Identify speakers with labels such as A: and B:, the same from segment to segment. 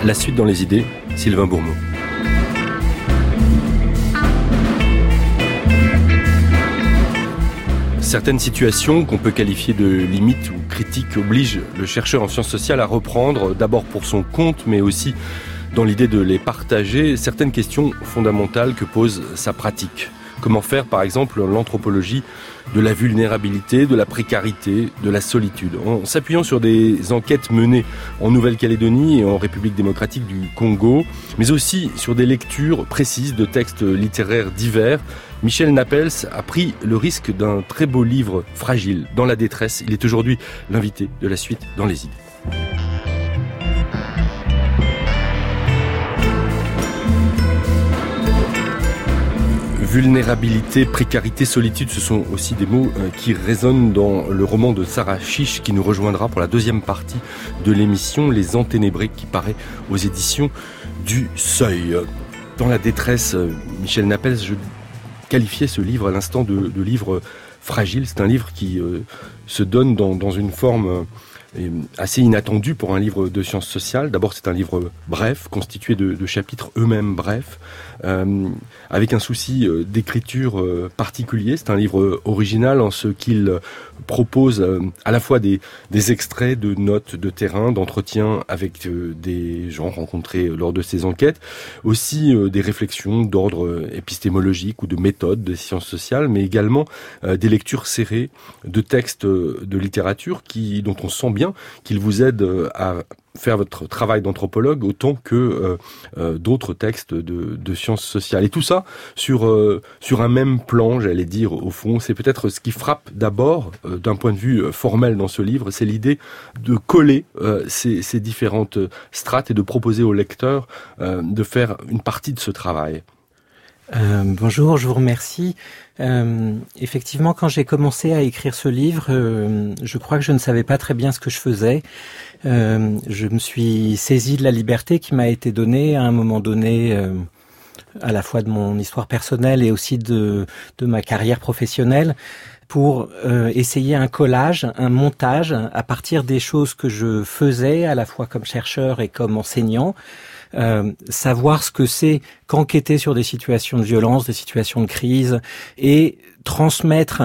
A: La suite dans les idées, Sylvain Bourmeau. Certaines situations qu'on peut qualifier de limites ou critiques obligent le chercheur en sciences sociales à reprendre, d'abord pour son compte, mais aussi dans l'idée de les partager, certaines questions fondamentales que pose sa pratique. Comment faire, par exemple, l'anthropologie de la vulnérabilité, de la précarité, de la solitude, en s'appuyant sur des enquêtes menées en Nouvelle-Calédonie et en République démocratique du Congo, mais aussi sur des lectures précises de textes littéraires divers. Michel Napels a pris le risque d'un très beau livre fragile, Dans la détresse. Il est aujourd'hui l'invité de la suite dans les idées. Vulnérabilité, précarité, solitude, ce sont aussi des mots qui résonnent dans le roman de Sarah Chiche qui nous rejoindra pour la deuxième partie de l'émission Les Enténébrés qui paraît aux éditions du Seuil. Dans la détresse, Michel Napels, je qualifiais ce livre à l'instant de livre fragile. C'est un livre qui se donne dans une forme assez inattendue pour un livre de sciences sociales. D'abord, c'est un livre bref, constitué de chapitres eux-mêmes brefs, avec un souci d'écriture particulier. C'est un livre original en ce qu'il propose à la fois des extraits de notes de terrain, d'entretiens avec des gens rencontrés lors de ces enquêtes, aussi des réflexions d'ordre épistémologique ou de méthode des sciences sociales, mais également des lectures serrées de textes de littérature dont on sent bien qu'ils vous aident à faire votre travail d'anthropologue autant que d'autres textes de sciences sociales. Et tout ça sur un même plan, j'allais dire, au fond. C'est peut-être ce qui frappe d'abord, d'un point de vue formel dans ce livre, c'est l'idée de coller ces différentes strates et de proposer au lecteur de faire une partie de ce travail.
B: Bonjour, je vous remercie. Effectivement, quand j'ai commencé à écrire ce livre, je crois que je ne savais pas très bien ce que je faisais. Je me suis saisi de la liberté qui m'a été donnée à un moment donné, à la fois de mon histoire personnelle et aussi de ma carrière professionnelle, pour essayer un collage, un montage à partir des choses que je faisais à la fois comme chercheur et comme enseignant. Savoir ce que c'est qu'enquêter sur des situations de violence, des situations de crise, et transmettre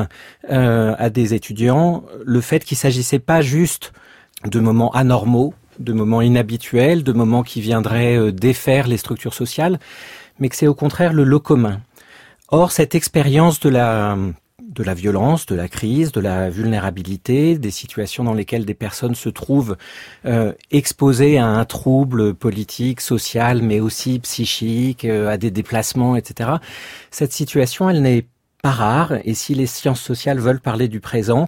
B: à des étudiants le fait qu'il s'agissait pas juste de moments anormaux, de moments inhabituels, de moments qui viendraient défaire les structures sociales, mais que c'est au contraire le lot commun. Or, cette expérience de la violence, de la crise, de la vulnérabilité, des situations dans lesquelles des personnes se trouvent exposées à un trouble politique, social, mais aussi psychique, à des déplacements, etc. Cette situation, elle n'est pas rare, et si les sciences sociales veulent parler du présent,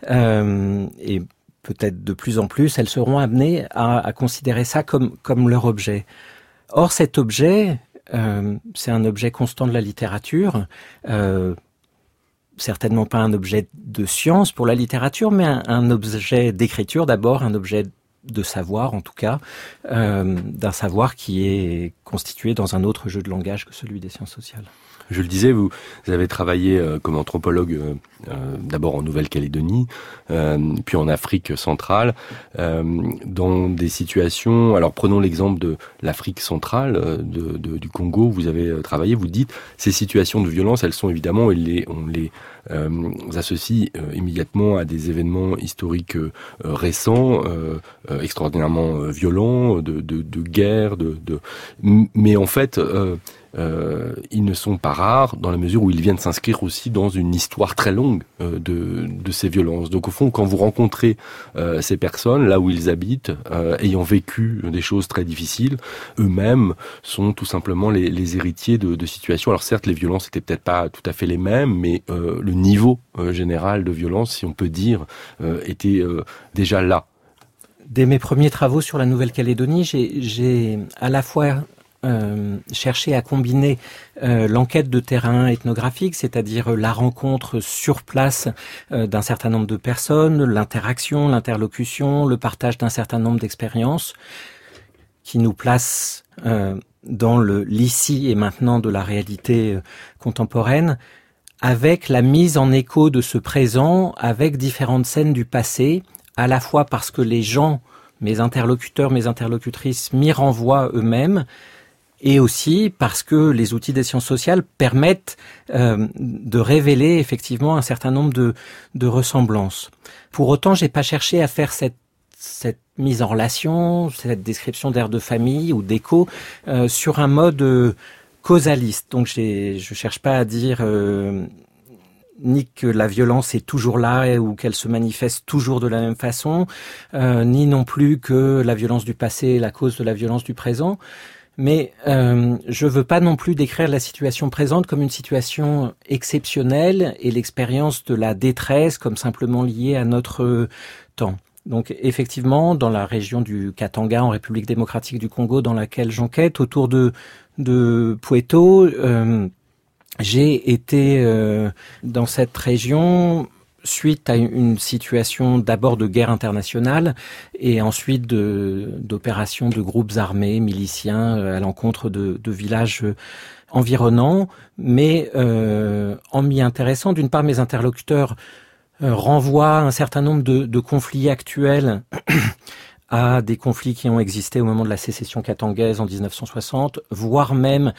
B: et peut-être de plus en plus, elles seront amenées à considérer ça comme leur objet. Or, cet objet, c'est un objet constant de la littérature, certainement pas un objet de science pour la littérature, mais un objet d'écriture d'abord, un objet de savoir en tout cas, d'un savoir qui est constitué dans un autre jeu de langage que celui des sciences sociales.
A: Je le disais, vous avez travaillé comme anthropologue d'abord en Nouvelle-Calédonie, puis en Afrique centrale, dans des situations... Alors prenons l'exemple de l'Afrique centrale, du Congo, vous avez travaillé, vous dites, ces situations de violence, elles sont évidemment, on les associe immédiatement à des événements historiques récents, extraordinairement violents, de guerre, mais en fait... ils ne sont pas rares dans la mesure où ils viennent s'inscrire aussi dans une histoire très longue de ces violences. Donc au fond, quand vous rencontrez ces personnes là où ils habitent, ayant vécu des choses très difficiles, eux-mêmes sont tout simplement les héritiers de situations. Alors certes, les violences étaient peut-être pas tout à fait les mêmes, mais le niveau général de violence, si on peut dire, était déjà là.
B: Dès mes premiers travaux sur la Nouvelle-Calédonie, j'ai à la fois chercher à combiner l'enquête de terrain ethnographique, c'est-à-dire la rencontre sur place d'un certain nombre de personnes, l'interaction, l'interlocution, le partage d'un certain nombre d'expériences qui nous place dans l'ici et maintenant de la réalité contemporaine, avec la mise en écho de ce présent, avec différentes scènes du passé, à la fois parce que les gens mes interlocuteurs, mes interlocutrices m'y renvoient eux-mêmes, et aussi parce que les outils des sciences sociales permettent de révéler effectivement un certain nombre de ressemblances. Pour autant, j'ai pas cherché à faire cette mise en relation, cette description d'air de famille ou d'écho sur un mode causaliste. Donc je cherche pas à dire ni que la violence est toujours là ou qu'elle se manifeste toujours de la même façon, ni non plus que la violence du passé est la cause de la violence du présent. Mais je veux pas non plus décrire la situation présente comme une situation exceptionnelle et l'expérience de la détresse comme simplement liée à notre temps. Donc effectivement, dans la région du Katanga, en République démocratique du Congo, dans laquelle j'enquête, autour de Pweto, j'ai été dans cette région suite à une situation d'abord de guerre internationale et ensuite d'opérations de groupes armés, miliciens à l'encontre de villages environnants. Mais en m'y intéressant, d'une part, mes interlocuteurs renvoient un certain nombre de conflits actuels à des conflits qui ont existé au moment de la sécession katangaise en 1960, voire même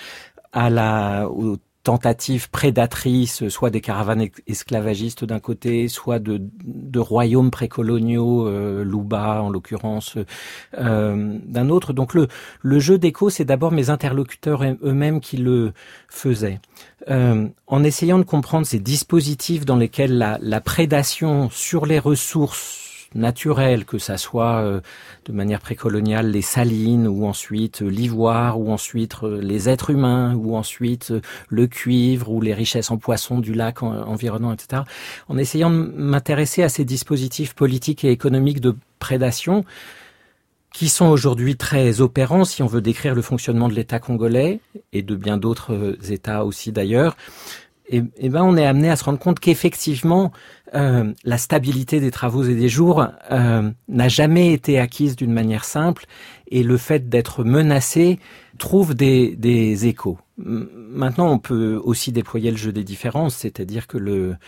B: aux tentatives prédatrices, soit des caravanes esclavagistes d'un côté, soit de royaumes précoloniaux, Luba en l'occurrence, d'un autre. Donc le jeu d'écho, c'est d'abord mes interlocuteurs eux-mêmes qui le faisaient. En essayant de comprendre ces dispositifs dans lesquels la prédation sur les ressources naturelles, que ça soit de manière précoloniale les salines, ou ensuite l'ivoire, ou ensuite les êtres humains, ou ensuite le cuivre, ou les richesses en poissons du lac environnant, etc. En essayant de m'intéresser à ces dispositifs politiques et économiques de prédation, qui sont aujourd'hui très opérants si on veut décrire le fonctionnement de l'État congolais, et de bien d'autres États aussi d'ailleurs, et ben on est amené à se rendre compte qu'effectivement la stabilité des travaux et des jours n'a jamais été acquise d'une manière simple, et le fait d'être menacé trouve des échos. Maintenant, on peut aussi déployer le jeu des différences, c'est-à-dire que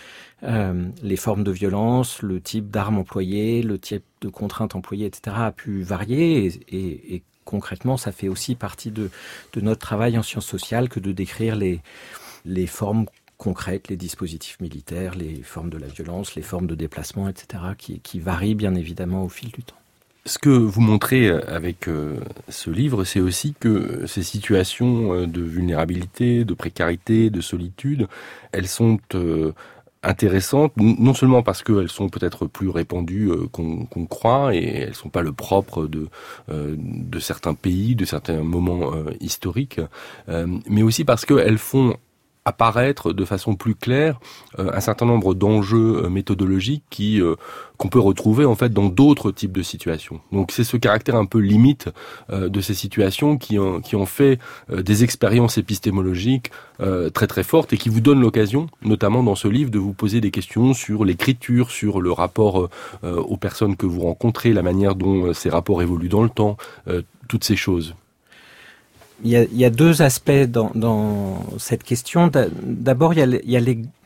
B: les formes de violence, le type d'armes employées, le type de contraintes employées, etc. a pu varier, et concrètement, ça fait aussi partie de notre travail en sciences sociales que de décrire les formes concrètes, les dispositifs militaires, les formes de la violence, les formes de déplacement, etc., qui varient bien évidemment au fil du temps.
A: Ce que vous montrez avec ce livre, c'est aussi que ces situations de vulnérabilité, de précarité, de solitude, elles sont intéressantes, non seulement parce qu'elles sont peut-être plus répandues qu'on croit, et elles sont pas le propre de certains pays, de certains moments historiques, mais aussi parce qu'elles font apparaître de façon plus claire un certain nombre d'enjeux méthodologiques qu'on peut retrouver en fait dans d'autres types de situations. Donc c'est ce caractère un peu limite de ces situations qui ont fait des expériences épistémologiques très très fortes, et qui vous donnent l'occasion, notamment dans ce livre, de vous poser des questions sur l'écriture, sur le rapport aux personnes que vous rencontrez, la manière dont ces rapports évoluent dans le temps, toutes ces choses.
B: Il y a deux aspects dans cette question. D'abord, il y a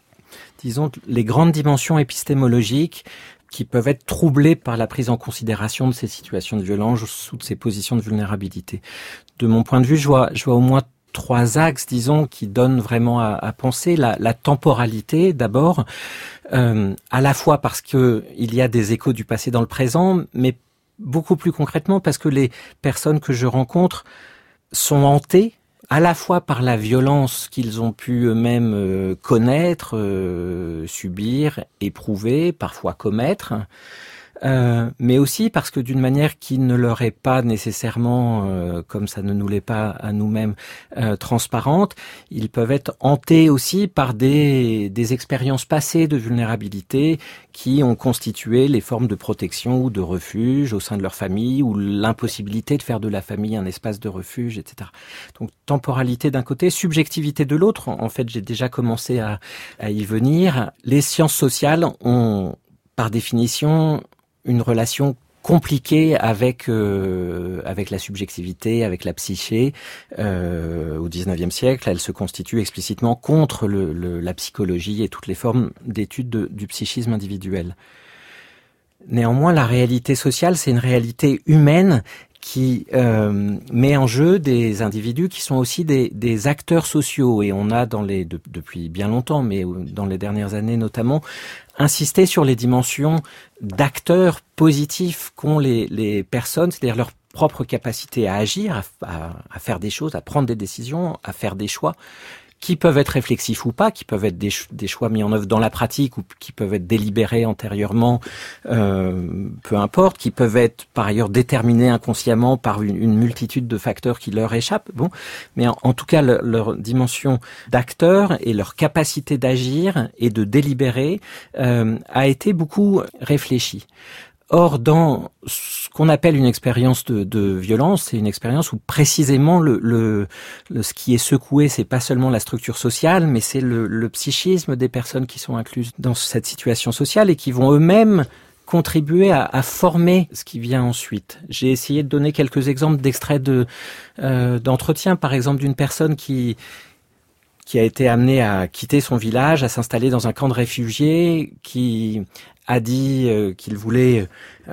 B: les grandes dimensions épistémologiques qui peuvent être troublées par la prise en considération de ces situations de violence ou de ces positions de vulnérabilité. De mon point de vue, je vois au moins trois axes, disons, qui donnent vraiment à penser. La temporalité, d'abord, à la fois parce que il y a des échos du passé dans le présent, mais beaucoup plus concrètement parce que les personnes que je rencontre sont hantés à la fois par la violence qu'ils ont pu eux-mêmes connaître, subir, éprouver, parfois commettre, mais aussi parce que d'une manière qui ne leur est pas nécessairement, comme ça ne nous l'est pas à nous-mêmes, transparente, ils peuvent être hantés aussi par des expériences passées de vulnérabilité qui ont constitué les formes de protection ou de refuge au sein de leur famille, ou l'impossibilité de faire de la famille un espace de refuge, etc. Donc temporalité d'un côté, subjectivité de l'autre. En fait, j'ai déjà commencé à y venir. Les sciences sociales ont, par définition, une relation compliquée avec la subjectivité, avec la psyché. Au XIXe siècle, elle se constitue explicitement contre la psychologie et toutes les formes d'études du psychisme individuel. Néanmoins, la réalité sociale, c'est une réalité humaine qui met en jeu des individus qui sont aussi des acteurs sociaux. Et on a depuis bien longtemps, mais dans les dernières années notamment, insisté sur les dimensions d'acteurs positifs qu'ont les personnes, c'est-à-dire leur propre capacité à agir, à faire des choses, à prendre des décisions, à faire des choix, qui peuvent être réflexifs ou pas, qui peuvent être des choix mis en œuvre dans la pratique ou qui peuvent être délibérés antérieurement, peu importe, qui peuvent être par ailleurs déterminés inconsciemment par une multitude de facteurs qui leur échappent. Bon, mais en tout cas, leur dimension d'acteur et leur capacité d'agir et de délibérer a été beaucoup réfléchie. Or, dans ce qu'on appelle une expérience de violence, c'est une expérience où précisément ce qui est secoué, c'est pas seulement la structure sociale, mais c'est le psychisme des personnes qui sont incluses dans cette situation sociale et qui vont eux-mêmes contribuer à former ce qui vient ensuite. J'ai essayé de donner quelques exemples d'extraits d'entretien, par exemple d'une personne qui a été amenée à quitter son village, à s'installer dans un camp de réfugiés, qui a dit qu'il voulait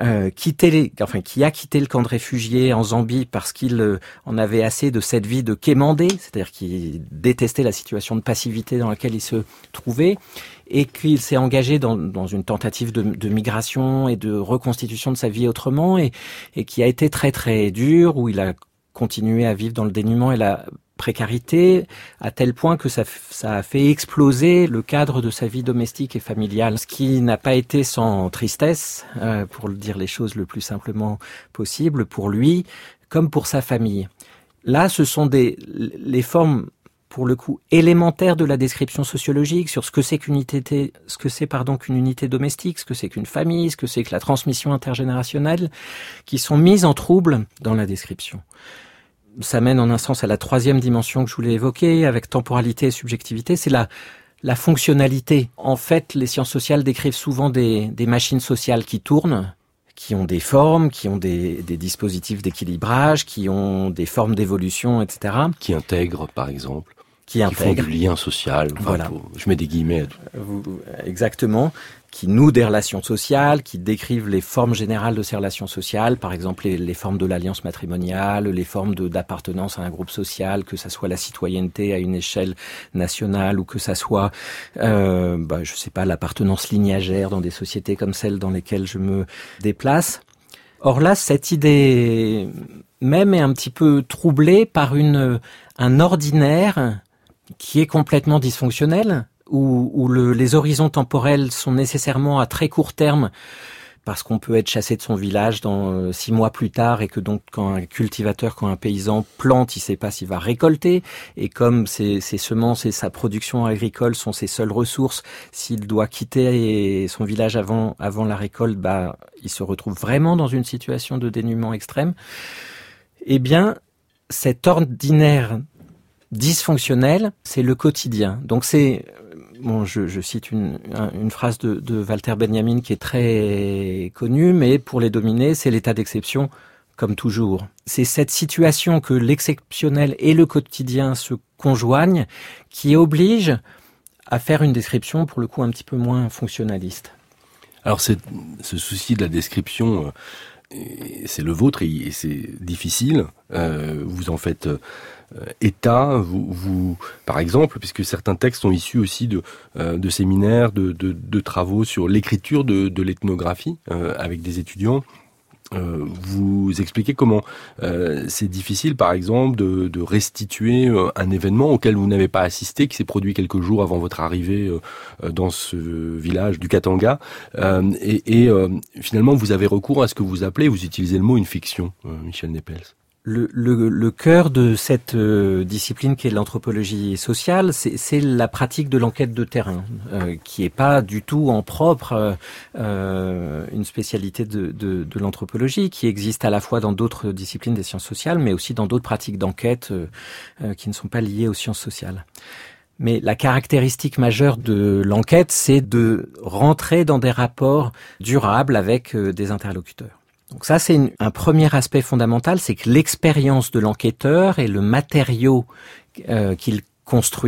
B: qui a quitté le camp de réfugiés en Zambie parce qu'il en avait assez de cette vie de quémandé, c'est-à-dire qu'il détestait la situation de passivité dans laquelle il se trouvait, et qu'il s'est engagé dans une tentative de migration et de reconstitution de sa vie autrement, et qui a été très très dur, où il a continué à vivre dans le dénuement et la précarité, à tel point que ça a fait exploser le cadre de sa vie domestique et familiale, ce qui n'a pas été sans tristesse, pour dire les choses le plus simplement possible, pour lui comme pour sa famille. Là, ce sont les formes, pour le coup, élémentaires de la description sociologique sur ce que c'est qu'une unité domestique, ce que c'est qu'une famille, ce que c'est que la transmission intergénérationnelle, qui sont mises en trouble dans la description. Ça mène en un sens à la troisième dimension que je voulais évoquer, avec temporalité et subjectivité, c'est la fonctionnalité. En fait, les sciences sociales décrivent souvent des machines sociales qui tournent, qui ont des formes, qui ont des dispositifs d'équilibrage, qui ont des formes d'évolution, etc.
A: Qui intègrent, par exemple.
B: Qui
A: font du lien social. Enfin,
B: voilà.
A: Je mets des guillemets.
B: Exactement. Qui nouent des relations sociales, qui décrivent les formes générales de ces relations sociales, par exemple les formes de l'alliance matrimoniale, les formes d'appartenance à un groupe social, que ça soit la citoyenneté à une échelle nationale ou que ça soit, je sais pas, l'appartenance lignagère dans des sociétés comme celles dans lesquelles je me déplace. Or là, cette idée même est un petit peu troublée par un ordinaire qui est complètement dysfonctionnel, où les horizons temporels sont nécessairement à très court terme, parce qu'on peut être chassé de son village 6 mois plus tard, et que donc quand un paysan plante, il sait pas s'il va récolter, et comme ses semences et sa production agricole sont ses seules ressources, s'il doit quitter son village avant la récolte, il se retrouve vraiment dans une situation de dénuement extrême. Eh bien, cet ordinaire dysfonctionnel, c'est le quotidien. Donc je cite une phrase de Walter Benjamin qui est très connue, mais pour les dominer, c'est l'état d'exception comme toujours. C'est cette situation que l'exceptionnel et le quotidien se conjoignent qui oblige à faire une description, pour le coup, un petit peu moins fonctionnaliste.
A: Alors ce souci de la description, c'est le vôtre et c'est difficile. Vous en faites état, vous par exemple, puisque certains textes sont issus aussi de séminaires, de travaux sur l'écriture de l'ethnographie avec des étudiants. Vous expliquez comment c'est difficile, par exemple, de restituer un événement auquel vous n'avez pas assisté, qui s'est produit quelques jours avant votre arrivée dans ce village du Katanga, et finalement vous avez recours à ce que vous utilisez le mot une fiction, Michel Nepels.
B: Le cœur de cette discipline qui est l'anthropologie sociale, c'est la pratique de l'enquête de terrain, qui est pas du tout en propre une spécialité de l'anthropologie, qui existe à la fois dans d'autres disciplines des sciences sociales, mais aussi dans d'autres pratiques d'enquête qui ne sont pas liées aux sciences sociales. Mais la caractéristique majeure de l'enquête, c'est de rentrer dans des rapports durables avec des interlocuteurs. Donc ça, c'est un premier aspect fondamental, c'est que l'expérience de l'enquêteur et le matériau qu'il construit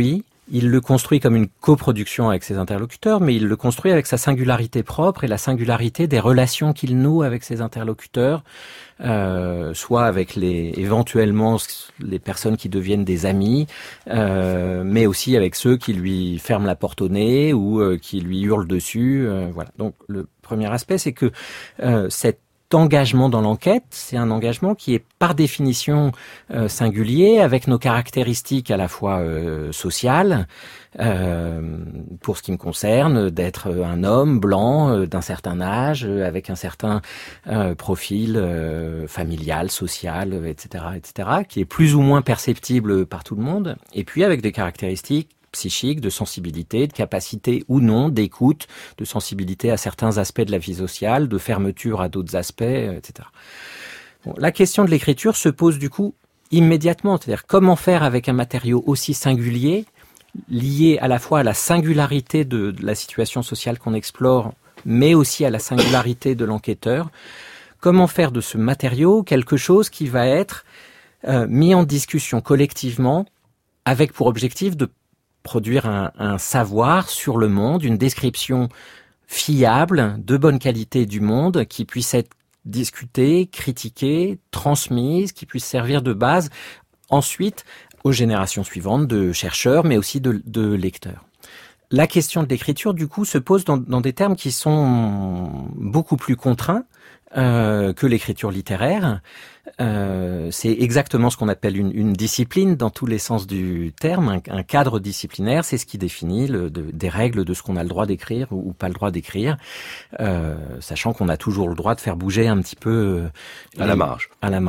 B: il le construit comme une coproduction avec ses interlocuteurs, mais il le construit avec sa singularité propre et la singularité des relations qu'il noue avec ses interlocuteurs, soit avec éventuellement les personnes qui deviennent des amis, mais aussi avec ceux qui lui ferment la porte au nez ou qui lui hurlent dessus. Voilà. Donc le premier aspect, c'est que cet engagement dans l'enquête, c'est un engagement qui est par définition singulier, avec nos caractéristiques à la fois sociales, pour ce qui me concerne, d'être un homme blanc d'un certain âge, avec un certain profil familial, social, etc., qui est plus ou moins perceptible par tout le monde, et puis avec des caractéristiques psychique, de sensibilité, de capacité ou non d'écoute, de sensibilité à certains aspects de la vie sociale, de fermeture à d'autres aspects, etc. Bon, la question de l'écriture se pose du coup immédiatement, c'est-à-dire comment faire avec un matériau aussi singulier, lié à la fois à la singularité de la situation sociale qu'on explore, mais aussi à la singularité de l'enquêteur. Comment faire de ce matériau quelque chose qui va être mis en discussion collectivement, avec pour objectif de produire un savoir sur le monde, une description fiable, de bonne qualité du monde, qui puisse être discutée, critiquée, transmise, qui puisse servir de base ensuite aux générations suivantes de chercheurs, mais aussi de lecteurs. La question de l'écriture, du coup, se pose dans des termes qui sont beaucoup plus contraints que l'écriture littéraire. C'est exactement ce qu'on appelle une discipline dans tous les sens du terme, un cadre disciplinaire, c'est ce qui définit des règles de ce qu'on a le droit d'écrire ou pas le droit d'écrire, sachant qu'on a toujours le droit de faire bouger un petit peu
A: à la marge.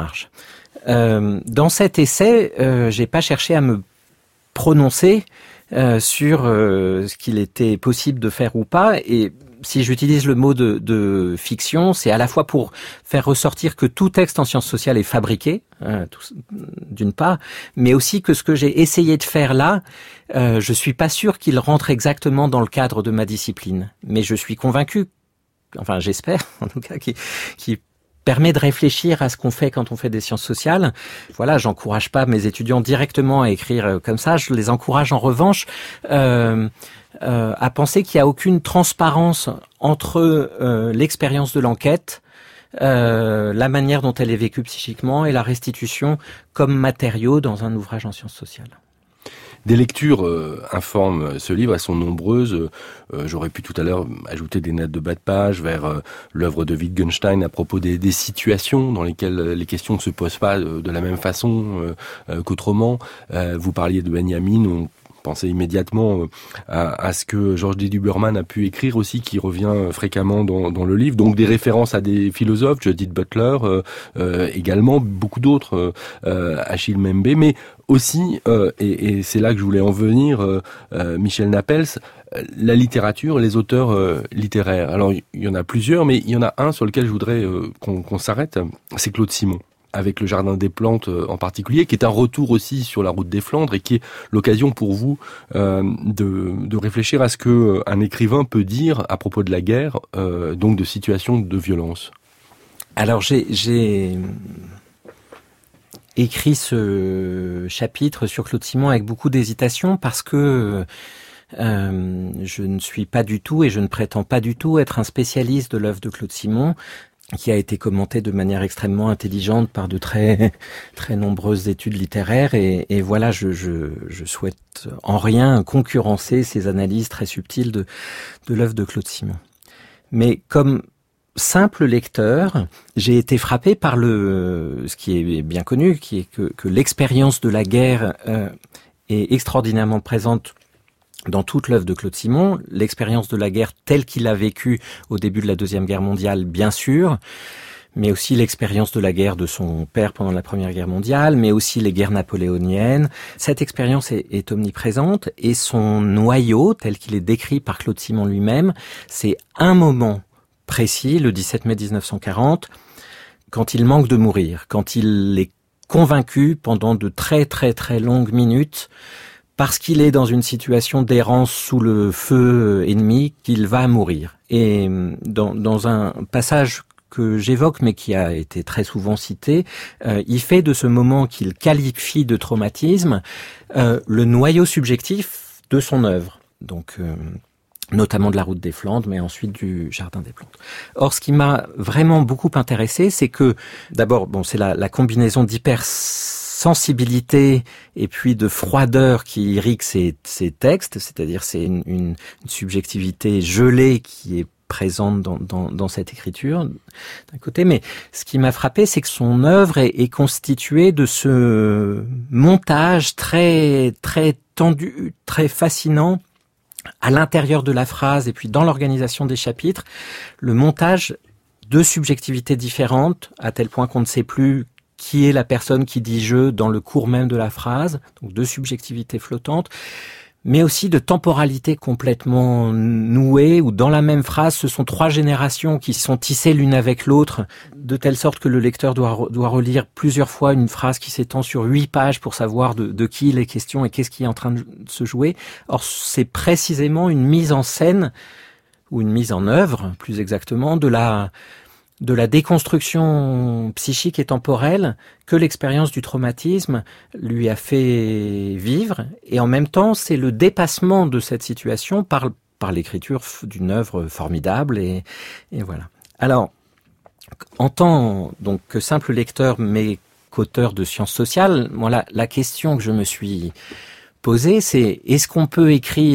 B: Dans cet essai, j'ai pas cherché à me prononcer sur ce qu'il était possible de faire ou pas, et si j'utilise le mot de fiction, c'est à la fois pour faire ressortir que tout texte en sciences sociales est fabriqué, d'une part, mais aussi que ce que j'ai essayé de faire là, je suis pas sûr qu'il rentre exactement dans le cadre de ma discipline, mais je suis convaincu, enfin j'espère en tout cas, qui permet de réfléchir à ce qu'on fait quand on fait des sciences sociales. Voilà, j'encourage pas mes étudiants directement à écrire comme ça, je les encourage en revanche à penser qu'il n'y a aucune transparence entre l'expérience de l'enquête, la manière dont elle est vécue psychiquement et la restitution comme matériau dans un ouvrage en sciences sociales.
A: Des lectures informent ce livre, elles sont nombreuses. J'aurais pu tout à l'heure ajouter des notes de bas de page vers l'œuvre de Wittgenstein à propos des situations dans lesquelles les questions ne se posent pas de la même façon qu'autrement. Vous parliez de Benjamin, on pensait immédiatement à ce que Georges D. Duberman a pu écrire aussi, qui revient fréquemment dans le livre. Donc des références à des philosophes, Judith Butler, également beaucoup d'autres, Achille Mbembe, mais aussi, et c'est là que je voulais en venir, Michel Napels, la littérature, les auteurs littéraires. Alors il y en a plusieurs, mais il y en a un sur lequel je voudrais qu'on s'arrête, c'est Claude Simon, avec le Jardin des Plantes en particulier, qui est un retour aussi sur la route des Flandres et qui est l'occasion pour vous de réfléchir à ce que un écrivain peut dire à propos de la guerre, donc de situations de violence.
B: Alors j'ai écrit ce chapitre sur Claude Simon avec beaucoup d'hésitation parce que je ne suis pas du tout et je ne prétends pas du tout être un spécialiste de l'œuvre de Claude Simon, qui a été commenté de manière extrêmement intelligente par de très très nombreuses études littéraires, et voilà, je souhaite en rien concurrencer ces analyses très subtiles de l'œuvre de Claude Simon. Mais comme simple lecteur, j'ai été frappé par ce qui est bien connu, qui est que l'expérience de la guerre est extraordinairement présente dans toute l'œuvre de Claude Simon, l'expérience de la guerre telle qu'il a vécue au début de la Deuxième Guerre mondiale, bien sûr, mais aussi l'expérience de la guerre de son père pendant la Première Guerre mondiale, mais aussi les guerres napoléoniennes. Cette expérience est omniprésente, et son noyau, tel qu'il est décrit par Claude Simon lui-même, c'est un moment précis, le 17 mai 1940, quand il manque de mourir, quand il est convaincu pendant de très très très longues minutes, parce qu'il est dans une situation d'errance sous le feu ennemi, qu'il va mourir. Et dans un passage que j'évoque, mais qui a été très souvent cité, il fait de ce moment qu'il qualifie de traumatisme le noyau subjectif de son œuvre. Donc, notamment de la route des Flandres, mais ensuite du Jardin des Plantes. Or, ce qui m'a vraiment beaucoup intéressé, c'est que, d'abord, c'est la combinaison d'hypersensibilité et puis de froideur qui irrigue ces textes, c'est-à-dire c'est une subjectivité gelée qui est présente dans cette écriture, d'un côté, mais ce qui m'a frappé, c'est que son œuvre est constituée de ce montage très, très tendu, très fascinant, à l'intérieur de la phrase et puis dans l'organisation des chapitres, le montage de subjectivités différentes, à tel point qu'on ne sait plus qui est la personne qui dit « je » dans le cours même de la phrase, donc de subjectivités flottantes, mais aussi de temporalités complètement nouées, où dans la même phrase, ce sont 3 générations qui sont tissées l'une avec l'autre, de telle sorte que le lecteur doit relire plusieurs fois une phrase qui s'étend sur 8 pages pour savoir de qui il est question et qu'est-ce qui est en train de se jouer. Or, c'est précisément une mise en scène, ou une mise en œuvre, plus exactement, de la déconstruction psychique et temporelle que l'expérience du traumatisme lui a fait vivre. Et en même temps, c'est le dépassement de cette situation par l'écriture d'une œuvre formidable. Et voilà. Alors, en tant donc que simple lecteur, mais qu'auteur de sciences sociales, voilà, la question que je me suis posée, c'est est-ce qu'on peut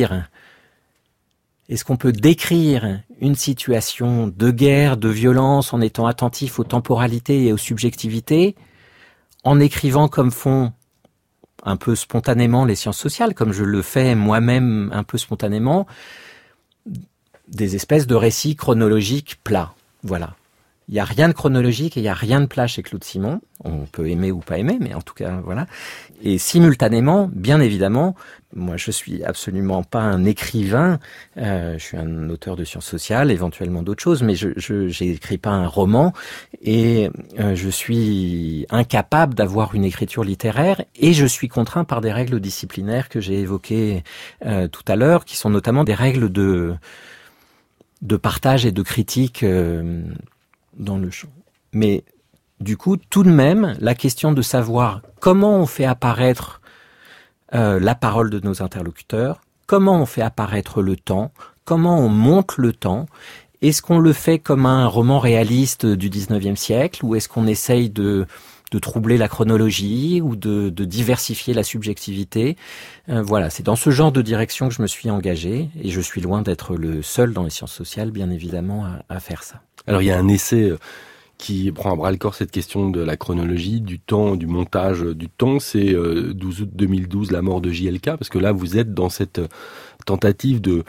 B: décrire une situation de guerre, de violence, en étant attentif aux temporalités et aux subjectivités, en écrivant comme font un peu spontanément les sciences sociales, comme je le fais moi-même un peu spontanément, des espèces de récits chronologiques plats. Voilà. Il n'y a rien de chronologique et il n'y a rien de plat chez Claude Simon. On peut aimer ou pas aimer, mais en tout cas, voilà. Et simultanément, bien évidemment, moi je suis absolument pas un écrivain, je suis un auteur de sciences sociales, éventuellement d'autres choses, mais je n'écris pas un roman et je suis incapable d'avoir une écriture littéraire et je suis contraint par des règles disciplinaires que j'ai évoquées tout à l'heure, qui sont notamment des règles de partage et de critique dans le champ. Mais du coup, tout de même, la question de savoir comment on fait apparaître la parole de nos interlocuteurs, comment on fait apparaître le temps, comment on monte le temps, est-ce qu'on le fait comme un roman réaliste du 19e siècle ou est-ce qu'on essaye de troubler la chronologie ou de diversifier la subjectivité. Voilà, c'est dans ce genre de direction que je me suis engagé et je suis loin d'être le seul dans les sciences sociales, bien évidemment, à faire ça.
A: Alors il y a un essai qui prend à bras-le-corps cette question de la chronologie, du temps, du montage du temps, c'est 12 août 2012, la mort de JLK, parce que là vous êtes dans cette tentative de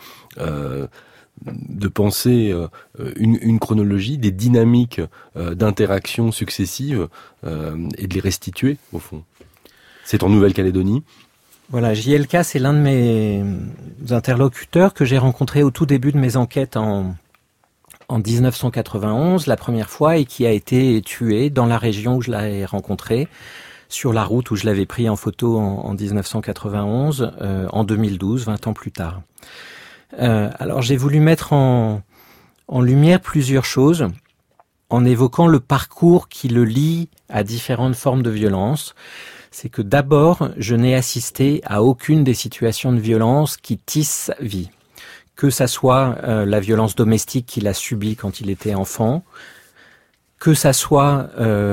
A: penser une chronologie, des dynamiques d'interaction successives et de les restituer, au fond. C'est en Nouvelle-Calédonie.
B: Voilà, JLK, c'est l'un de mes interlocuteurs que j'ai rencontré au tout début de mes enquêtes en 1991, la première fois, et qui a été tué dans la région où je l'ai rencontré, sur la route où je l'avais pris en photo en 1991, en 2012, 20 ans plus tard. Alors j'ai voulu mettre en lumière plusieurs choses en évoquant le parcours qui le lie à différentes formes de violence. C'est que d'abord, je n'ai assisté à aucune des situations de violence qui tissent sa vie. Que ça soit la violence domestique qu'il a subie quand il était enfant, que ça soit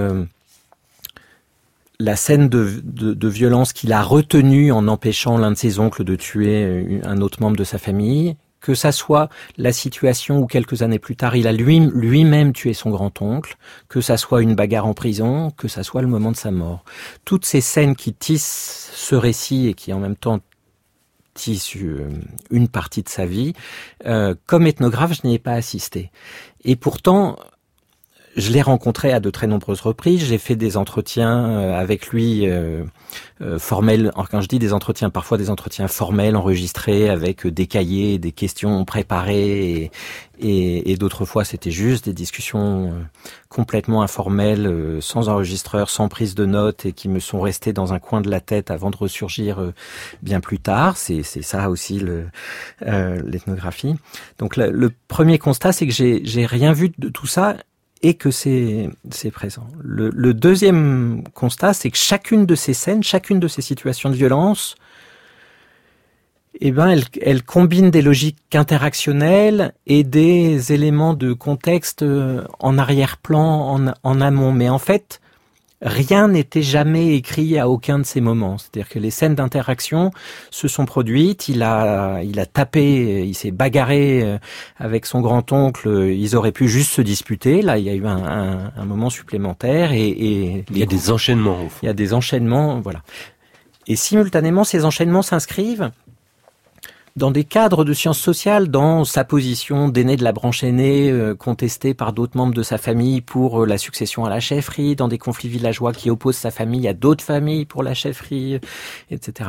B: la scène de violence qu'il a retenue en empêchant l'un de ses oncles de tuer un autre membre de sa famille, que ça soit la situation où quelques années plus tard il a lui-même tué son grand-oncle, que ça soit une bagarre en prison, que ça soit le moment de sa mort. Toutes ces scènes qui tissent ce récit et qui en même temps tissent une partie de sa vie, comme ethnographe je n'y ai pas assisté. Et pourtant, je l'ai rencontré à de très nombreuses reprises. J'ai fait des entretiens avec lui formels. Alors quand je dis des entretiens, parfois des entretiens formels enregistrés avec des cahiers, des questions préparées, et d'autres fois c'était juste des discussions complètement informelles, sans enregistreur, sans prise de notes, et qui me sont restées dans un coin de la tête avant de ressurgir bien plus tard. C'est ça aussi l'ethnographie. Donc le premier constat, c'est que j'ai rien vu de tout ça, et que c'est présent. Le deuxième constat, c'est que chacune de ces scènes, chacune de ces situations de violence elle combine des logiques interactionnelles et des éléments de contexte en arrière-plan, en amont. Mais en fait, rien n'était jamais écrit à aucun de ces moments. C'est-à-dire que les scènes d'interaction se sont produites. Il a tapé, il s'est bagarré avec son grand-oncle. Ils auraient pu juste se disputer. Là, il y a eu un moment supplémentaire et
A: il y a des enchaînements, au fond.
B: Il y a des enchaînements, voilà. Et simultanément, ces enchaînements s'inscrivent dans des cadres de sciences sociales, dans sa position d'aîné de la branche aînée, contestée par d'autres membres de sa famille pour la succession à la chefferie, dans des conflits villageois qui opposent sa famille à d'autres familles pour la chefferie, etc.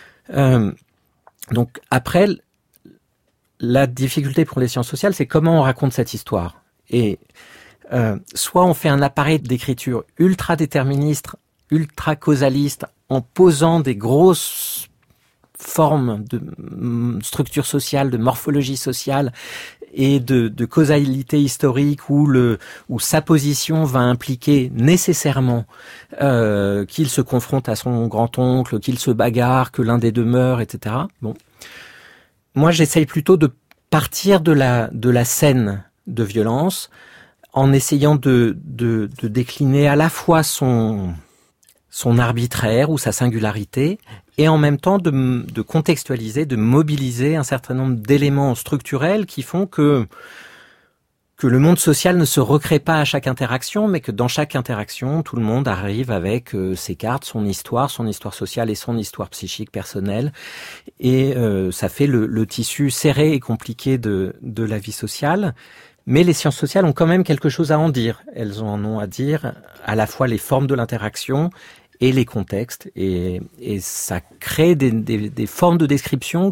B: Donc après, la difficulté pour les sciences sociales, c'est comment on raconte cette histoire. Et soit on fait un appareil d'écriture ultra déterministe, ultra causaliste, en posant des grosses forme de structure sociale, de morphologie sociale et de causalité historique où sa position va impliquer nécessairement qu'il se confronte à son grand-oncle, qu'il se bagarre, que l'un des deux meurt, etc. Bon, moi j'essaye plutôt de partir de la scène de violence en essayant de décliner à la fois son arbitraire ou sa singularité, et en même temps de contextualiser, de mobiliser un certain nombre d'éléments structurels qui font que le monde social ne se recrée pas à chaque interaction, mais que dans chaque interaction, tout le monde arrive avec ses cartes, son histoire sociale et son histoire psychique personnelle, et ça fait le tissu serré et compliqué de la vie sociale. Mais les sciences sociales ont quand même quelque chose à en dire. Elles en ont à dire à la fois les formes de l'interaction et les contextes, et ça crée des formes de description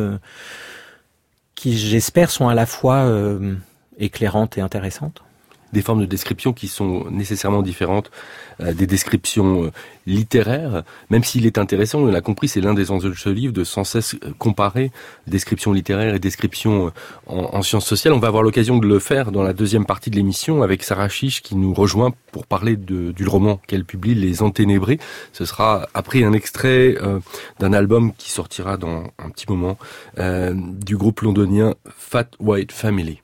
B: qui j'espère sont à la fois éclairantes et intéressantes.
A: Des formes de description qui sont nécessairement différentes des descriptions littéraires, même s'il est intéressant, on l'a compris, c'est l'un des enjeux de ce livre, de sans cesse comparer descriptions littéraires et descriptions en sciences sociales. On va avoir l'occasion de le faire dans la deuxième partie de l'émission avec Sarah Chiche qui nous rejoint pour parler du roman qu'elle publie, Les Enténébrés. Ce sera après un extrait d'un album qui sortira dans un petit moment du groupe londonien Fat White Family.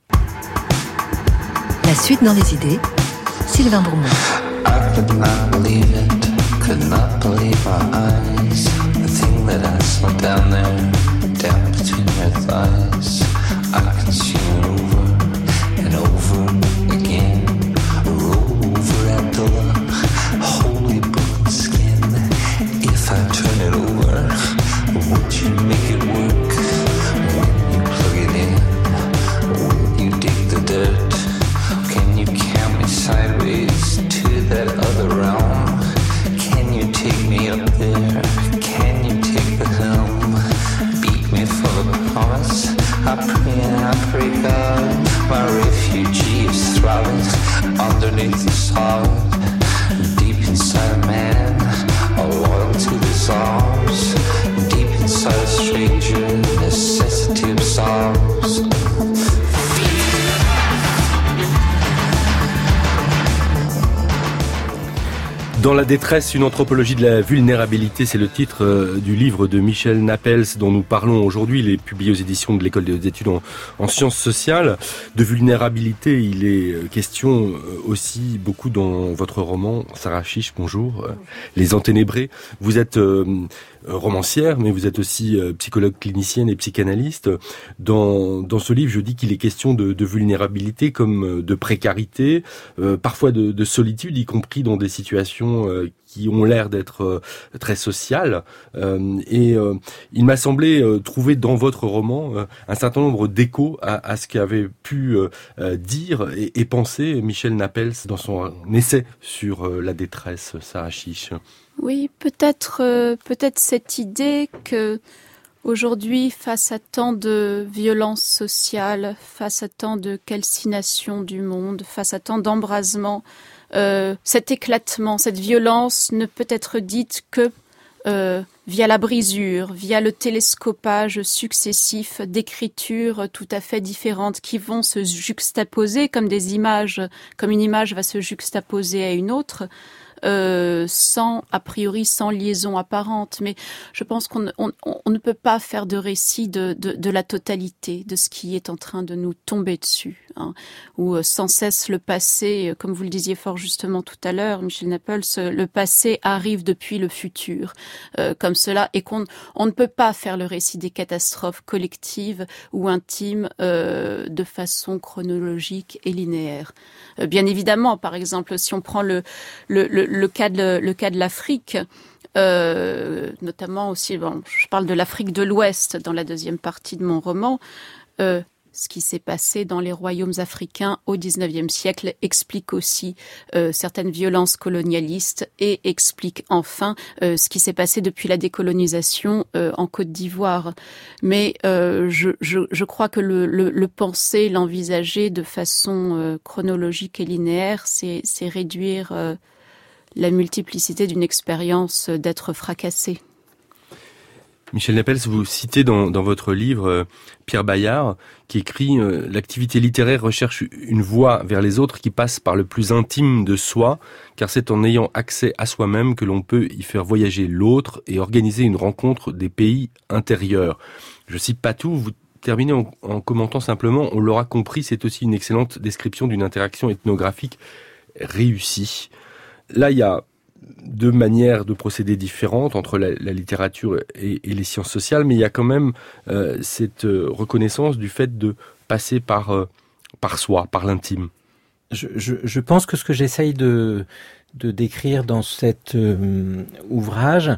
C: La suite dans les idées, Sylvain Bourmont.
D: I could not believe it, could not believe my eyes. The thing that I saw down there, down between your thighs. I can see it over and over again. Roll over at the holy broken skin. If I turn it over, would you make it work? When you plug it in, will you dig the dirt? Sideways to that other realm. Can you take me up there? Can you take the helm? Beat me for the promise. I pray God, my refugee is thriving underneath the sod. Deep inside a man, loyal to his arms. Deep inside a stranger, necessity absolves.
A: Dans la détresse, une anthropologie de la vulnérabilité, c'est le titre du livre de Michel Napels dont nous parlons aujourd'hui. Il est publié aux éditions de l'École des études en sciences sociales. De vulnérabilité, il est question aussi beaucoup dans votre roman. Sarah Chiche, bonjour. Les Enténébrés. Vous êtes romancière, mais vous êtes aussi psychologue clinicienne et psychanalyste. Dans ce livre, je dis qu'il est question de vulnérabilité comme de précarité, parfois de solitude, y compris dans des situations qui ont l'air d'être très sociales. Et il m'a semblé trouver dans votre roman un certain nombre d'échos à ce qu'avait pu dire et penser Michel Napels dans son essai sur la détresse, Sarah Chiche.
E: Oui, peut-être cette idée que aujourd'hui, face à tant de violences sociales, face à tant de calcination du monde, face à tant d'embrasement, cet éclatement, cette violence ne peut être dite que via la brisure, via le télescopage successif d'écritures tout à fait différentes qui vont se juxtaposer comme des images, comme une image va se juxtaposer à une autre. sans liaison apparente. Mais je pense qu'on ne peut pas faire de récit de la totalité de ce qui est en train de nous tomber dessus, hein, où sans cesse le passé, comme vous le disiez fort justement tout à l'heure, Michel Naples, le passé arrive depuis le futur, comme cela, et qu'on ne peut pas faire le récit des catastrophes collectives ou intimes de façon chronologique et linéaire. Bien évidemment, par exemple, si on prend le cas de l'Afrique, notamment aussi, je parle de l'Afrique de l'Ouest dans la deuxième partie de mon roman, ce qui s'est passé dans les royaumes africains au XIXe siècle explique aussi certaines violences colonialistes et explique enfin ce qui s'est passé depuis la décolonisation en Côte d'Ivoire. Mais je crois que le penser, l'envisager de façon chronologique et linéaire, c'est réduire la multiplicité d'une expérience d'être fracassé.
A: Michel Naples, vous citez dans votre livre Pierre Bayard, qui écrit « L'activité littéraire recherche une voie vers les autres qui passe par le plus intime de soi, car c'est en ayant accès à soi-même que l'on peut y faire voyager l'autre et organiser une rencontre des pays intérieurs. » Je cite pas tout, vous terminez en commentant simplement « On l'aura compris, c'est aussi une excellente description d'une interaction ethnographique réussie. » Là, il y a deux manières de procéder différentes entre la littérature et les sciences sociales, mais il y a quand même cette reconnaissance du fait de passer par soi, par l'intime.
B: Je pense que ce que j'essaye de décrire dans cet ouvrage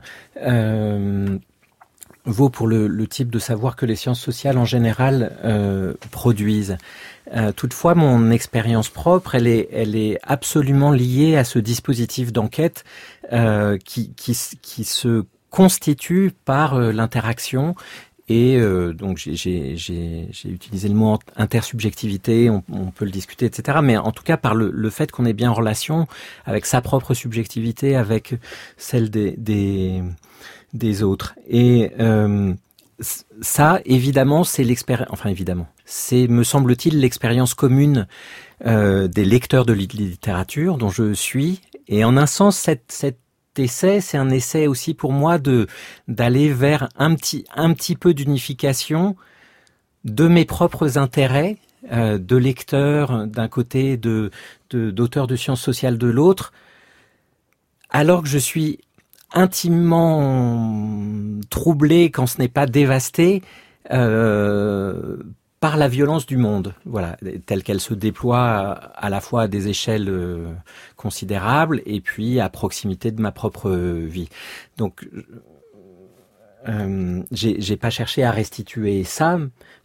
B: vaut pour le type de savoir que les sciences sociales en général produisent. Toutefois, mon expérience propre, elle est absolument liée à ce dispositif d'enquête qui se constitue par l'interaction. Et donc j'ai utilisé le mot intersubjectivité, on peut le discuter, etc. Mais en tout cas par le fait qu'on est bien en relation avec sa propre subjectivité, avec celle des autres. Et ça, évidemment, c'est l'expérience. Enfin, évidemment, c'est, me semble-t-il, l'expérience commune des lecteurs de littérature dont je suis. Et en un sens, cet essai, c'est un essai aussi pour moi d'aller vers un petit peu d'unification de mes propres intérêts, de lecteurs d'un côté, d'auteurs de sciences sociales de l'autre, alors que je suis intimement troublé, quand ce n'est pas dévasté, par la violence du monde, voilà, telle qu'elle se déploie à la fois à des échelles considérables et puis à proximité de ma propre vie. Donc, j'ai pas cherché à restituer ça.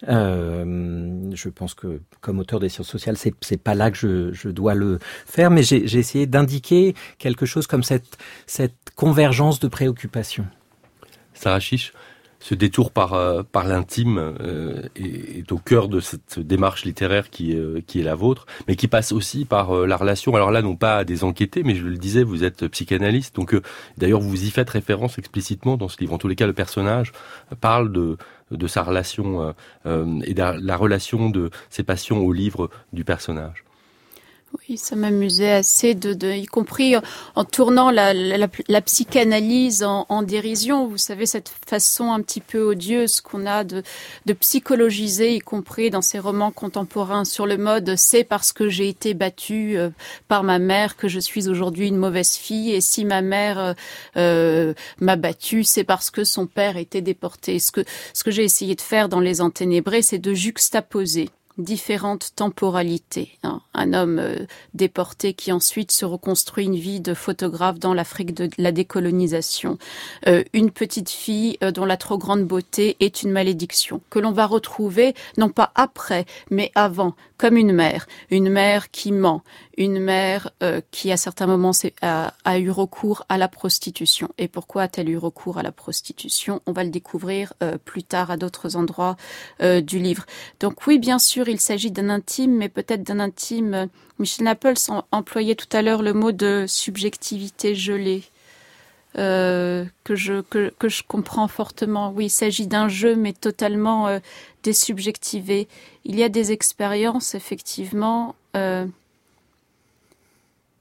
B: Je pense que, comme auteur des sciences sociales, c'est pas là que je dois le faire, mais j'ai essayé d'indiquer quelque chose comme cette convergence de préoccupations.
A: Sarah Chiche, ce détour par l'intime est au cœur de cette démarche littéraire qui est la vôtre, mais qui passe aussi par la relation. Alors là, non pas à des enquêtés, mais je le disais, vous êtes psychanalyste, donc d'ailleurs vous y faites référence explicitement dans ce livre. En tous les cas, le personnage parle de sa relation et de la relation de ses passions au livre du personnage.
E: Oui, ça m'amusait assez y compris en tournant la psychanalyse en dérision. Vous savez, cette façon un petit peu odieuse qu'on a de psychologiser, y compris dans ces romans contemporains sur le mode « c'est parce que j'ai été battue par ma mère que je suis aujourd'hui une mauvaise fille et si ma mère m'a battue, c'est parce que son père était déporté ». Ce que j'ai essayé de faire dans Les Enténébrés, c'est de juxtaposer différentes temporalités. Un homme déporté qui ensuite se reconstruit une vie de photographe dans l'Afrique de la décolonisation. Une petite fille dont la trop grande beauté est une malédiction, que l'on va retrouver non pas après, mais avant, comme une mère qui ment, une mère qui à certains moments a eu recours à la prostitution. Et pourquoi a-t-elle eu recours à la prostitution ? On va le découvrir plus tard à d'autres endroits du livre. Donc oui, bien sûr, il s'agit d'un intime, mais peut-être d'un intime. Michel Naples employait tout à l'heure le mot de subjectivité gelée, que je comprends fortement. Oui, il s'agit d'un jeu, mais totalement désubjectivé. Il y a des expériences, effectivement,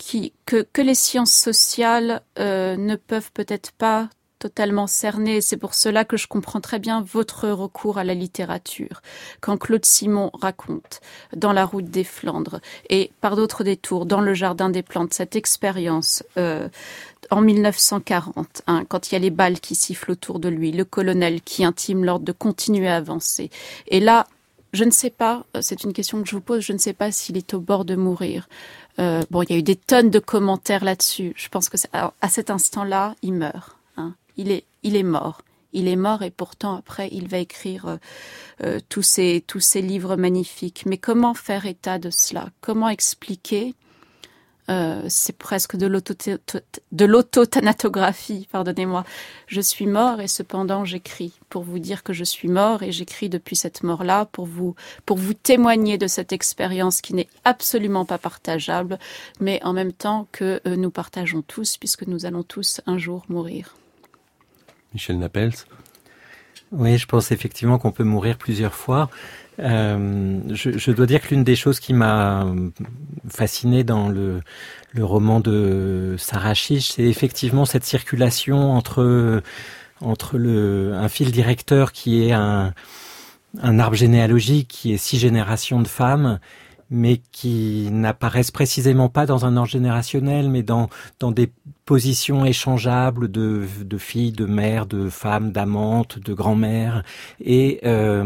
E: que les sciences sociales ne peuvent peut-être pas totalement cerner. C'est pour cela que je comprends très bien votre recours à la littérature. Quand Claude Simon raconte dans La route des Flandres et par d'autres détours dans Le jardin des plantes cette expérience en 1940, quand il y a les balles qui sifflent autour de lui, le colonel qui intime l'ordre de continuer à avancer. Et là, je ne sais pas, c'est une question que je vous pose, je ne sais pas s'il est au bord de mourir. Il y a eu des tonnes de commentaires là-dessus. Je pense que à cet instant-là, il meurt. Il est mort. Il est mort et pourtant après il va écrire tous ces livres magnifiques. Mais comment faire état de cela? Comment expliquer? C'est presque de l'autothanatographie, pardonnez-moi. Je suis mort et cependant j'écris pour vous dire que je suis mort et j'écris depuis cette mort-là pour vous témoigner de cette expérience qui n'est absolument pas partageable, mais en même temps que nous partageons tous puisque nous allons tous un jour mourir.
A: Michel Napels.
B: Oui, je pense effectivement qu'on peut mourir plusieurs fois. Je dois dire que l'une des choses qui m'a fasciné dans le roman de Sarah Chiche, c'est effectivement cette circulation entre un fil directeur qui est un arbre généalogique qui est 6 générations de femmes, mais qui n'apparaissent précisément pas dans un ordre générationnel, mais dans des positions échangeables de filles, de mères, de femmes, d'amantes, de grand-mères, et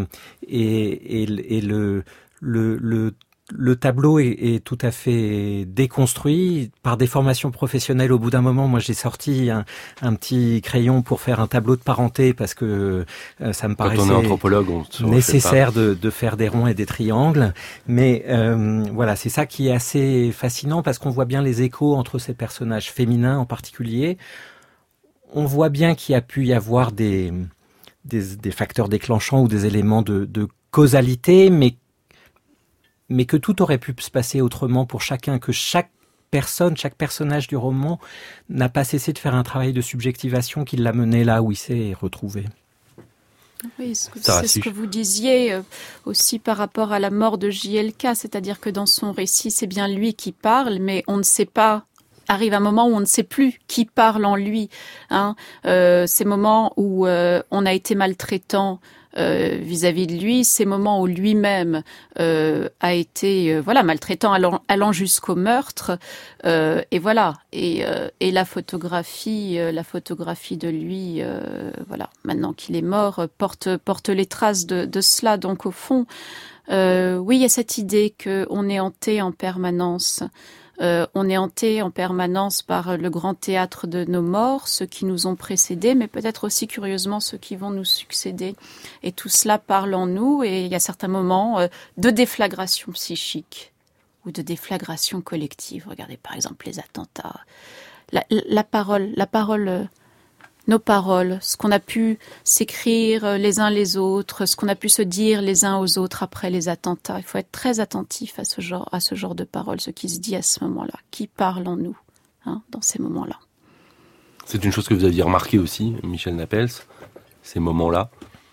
B: le tableau est tout à fait déconstruit par des formations professionnelles. Au bout d'un moment, moi j'ai sorti un petit crayon pour faire un tableau de parenté parce que ça me paraissait
A: quand on est anthropologue,
B: nécessaire de faire des ronds et des triangles. Mais voilà, c'est ça qui est assez fascinant parce qu'on voit bien les échos entre ces personnages féminins en particulier. On voit bien qu'il y a pu y avoir des facteurs déclenchants ou des éléments de causalité, mais que tout aurait pu se passer autrement pour chacun, que chaque personnage du roman n'a pas cessé de faire un travail de subjectivation qui l'a mené là où il s'est retrouvé.
E: Oui, c'est ce que vous disiez aussi par rapport à la mort de JLK, c'est-à-dire que dans son récit, c'est bien lui qui parle, mais on ne sait pas. Arrive un moment où on ne sait plus qui parle en lui. Ces moments où on a été maltraitant vis-à-vis de lui, ces moments où lui-même a été maltraitant allant jusqu'au meurtre, et voilà. Et la photographie de lui, maintenant qu'il est mort, porte les traces de cela. Donc au fond, oui, il y a cette idée qu'on est hanté en permanence. On est hanté en permanence par le grand théâtre de nos morts, ceux qui nous ont précédés, mais peut-être aussi curieusement ceux qui vont nous succéder. Et tout cela parle en nous et il y a certains moments de déflagration psychique ou de déflagration collective. Regardez par exemple les attentats. La parole, nos paroles, ce qu'on a pu s'écrire les uns les autres, ce qu'on a pu se dire les uns aux autres après les attentats. Il faut être très attentif à ce genre de paroles, ce qui se dit à ce moment-là, qui parle en nous, dans ces moments-là.
A: C'est une chose que vous aviez remarqué aussi, Michel Napels, ces moments-là.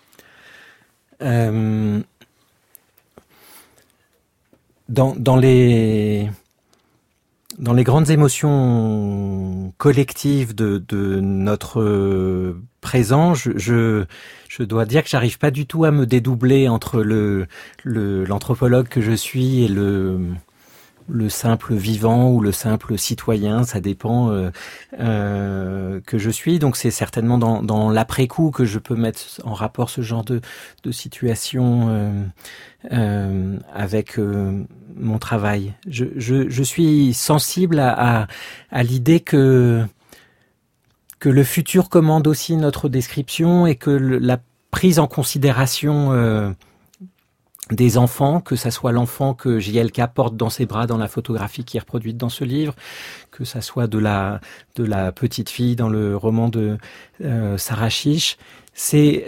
B: Dans les grandes émotions collectives de notre présent, je dois dire que j'arrive pas du tout à me dédoubler entre l'anthropologue que je suis et le simple vivant ou le simple citoyen, ça dépend que je suis. Donc c'est certainement dans l'après-coup que je peux mettre en rapport ce genre de situation avec mon travail. Je suis sensible à l'idée que le futur commande aussi notre description et que la prise en considération des enfants, que ça soit l'enfant que JLK porte dans ses bras dans la photographie qui est reproduite dans ce livre, que ça soit de la petite fille dans le roman de Sarah Chiche, c'est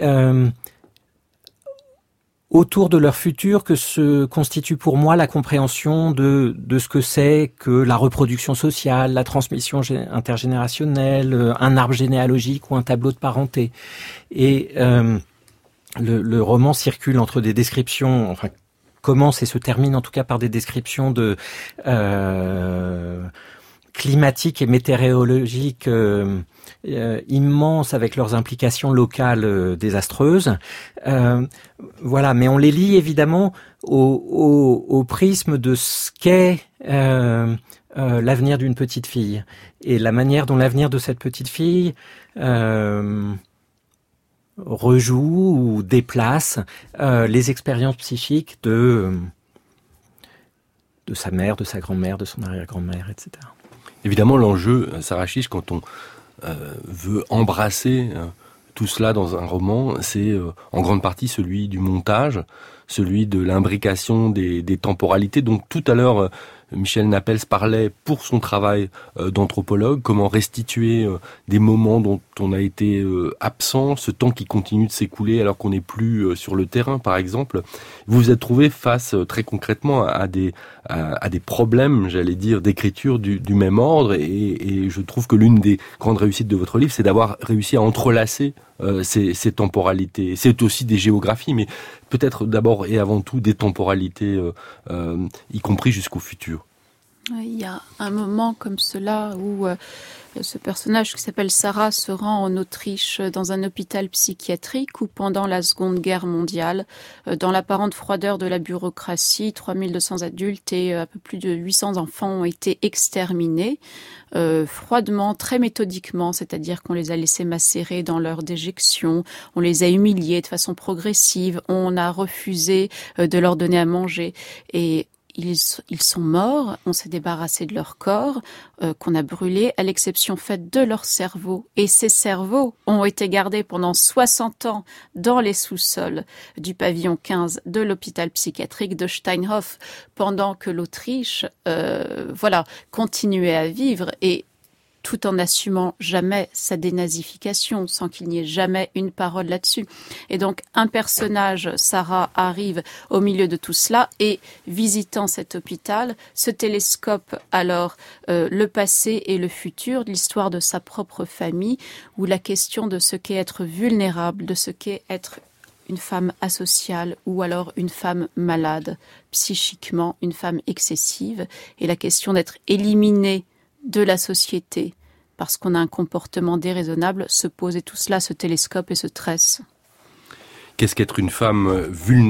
B: autour de leur futur que se constitue pour moi la compréhension de ce que c'est que la reproduction sociale, la transmission intergénérationnelle, un arbre généalogique ou un tableau de parenté. Et le roman circule entre des descriptions, enfin commence et se termine en tout cas par des descriptions climatiques et météorologiques immenses avec leurs implications locales désastreuses. Voilà, mais on les lie évidemment au prisme de ce qu'est l'avenir d'une petite fille et la manière dont l'avenir de cette petite fille rejoue ou déplace les expériences psychiques de sa mère, de sa grand-mère, de son arrière-grand-mère, etc.
A: Évidemment, l'enjeu, Sarah Chiche, quand on veut embrasser tout cela dans un roman, c'est en grande partie celui du montage, celui de l'imbrication des temporalités. Donc tout à l'heure, Michel Napels parlait pour son travail d'anthropologue, comment restituer des moments dont on a été absent, ce temps qui continue de s'écouler alors qu'on n'est plus sur le terrain, par exemple. Vous vous êtes trouvé face très concrètement à des problèmes, j'allais dire, d'écriture du même ordre, et je trouve que l'une des grandes réussites de votre livre, c'est d'avoir réussi à entrelacer ces temporalités. C'est aussi des géographies, mais peut-être d'abord et avant tout des temporalités, y compris jusqu'au futur.
E: Il y a un moment comme cela où ce personnage qui s'appelle Sarah se rend en Autriche dans un hôpital psychiatrique où pendant la Seconde Guerre mondiale, dans l'apparente froideur de la bureaucratie, 3200 adultes et un peu plus de 800 enfants ont été exterminés froidement, très méthodiquement, c'est-à-dire qu'on les a laissés macérer dans leur déjection, on les a humiliés de façon progressive, on a refusé de leur donner à manger et ils sont morts, on s'est débarrassé de leur corps, qu'on a brûlé, à l'exception faite de leur cerveau. Et ces cerveaux ont été gardés pendant 60 ans dans les sous-sols du pavillon 15 de l'hôpital psychiatrique de Steinhof, pendant que l'Autriche, continuait à vivre et tout en n'assumant jamais sa dénazification, sans qu'il n'y ait jamais une parole là-dessus. Et donc, un personnage, Sarah, arrive au milieu de tout cela et, visitant cet hôpital, se télescope alors le passé et le futur de l'histoire de sa propre famille, où la question de ce qu'est être vulnérable, de ce qu'est être une femme asociale ou alors une femme malade, psychiquement, une femme excessive, et la question d'être éliminée de la société, parce qu'on a un comportement déraisonnable, se pose et tout cela se télescope et se tresse.
A: Qu'est-ce qu'être une femme vulnérable ?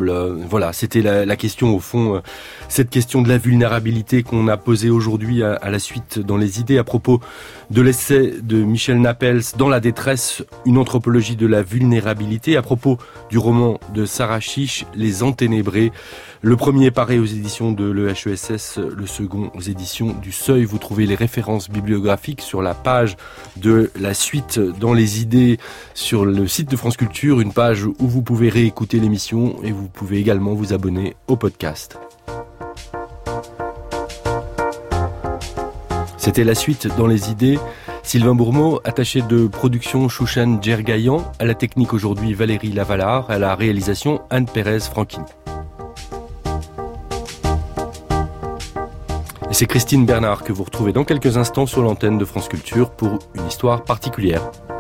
A: Voilà, c'était la question au fond, cette question de la vulnérabilité qu'on a posée aujourd'hui à la suite dans les idées à propos de l'essai de Michel Napels, Dans la détresse, une anthropologie de la vulnérabilité, à propos du roman de Sarah Chiche, Les Enténébrés. Le premier paraît aux éditions de l'EHESS, le second aux éditions du Seuil. Vous trouvez les références bibliographiques sur la page de la suite dans les idées sur le site de France Culture, une page où vous pouvez réécouter l'émission et vous pouvez également vous abonner au podcast. C'était la suite dans les idées. Sylvain Bourmeau, attaché de production Chouchen Djergaïan, à la technique aujourd'hui Valérie Lavalard, à la réalisation Anne Pérez Franchini. Et c'est Christine Bernard que vous retrouvez dans quelques instants sur l'antenne de France Culture pour une histoire particulière.